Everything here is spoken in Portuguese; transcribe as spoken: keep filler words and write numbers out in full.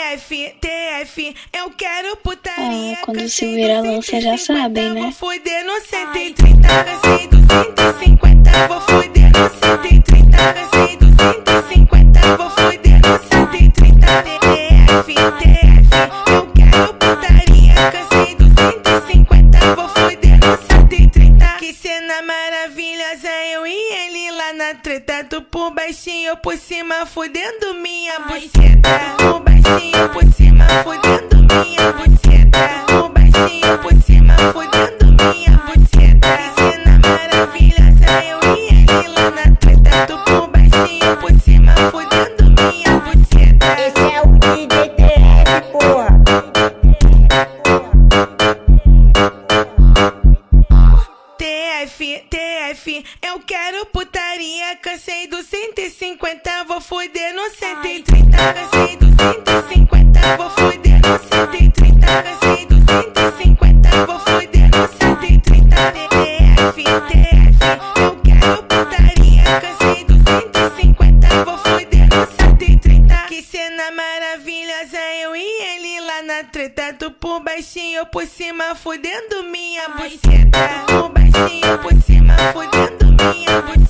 F, T F, eu quero putaria. Ah, quando se vira lança já sabem, né? Vou fuder no cento e trinta, cansei do cento e cinquenta. Vou fuder no cento e trinta, cansei do cento e cinquenta. Vou fuder no cento e trinta. T F, T F, eu quero putaria. Cansei do cento e cinquenta. Vou fuder no cento e trinta. Que cena maravilhosa, eu e ele lá na treta. Tu por baixinho, por cima, fudendo minha buceta. Por baixinho, por cima, fudendo minha buceta. Por baixinho, por cima, fudendo minha buceta. Que cena maravilhosa, eu e ele lá na treta. Tu por baixinho, por cima, fudendo minha buceta. Esse é o D J T F, porra. T F, T F, eu quero putaria. Cansei do cento e cinquenta, vou fuder no cento e trinta. Cansei do cento e cinquenta, vou fuder no cento e trinta. Cansei do cento e cinquenta, vou fuder no cento e trinta. T F, T F, eu quero putaria. Cansei do cento e cinquenta, vou fuder no cento e trinta. Que cena maravilhosa, eu e ele lá na treta. Tu por baixinho, por cima, fudendo minha buceta. Por baixinho, por cima, fudendo minha buceta.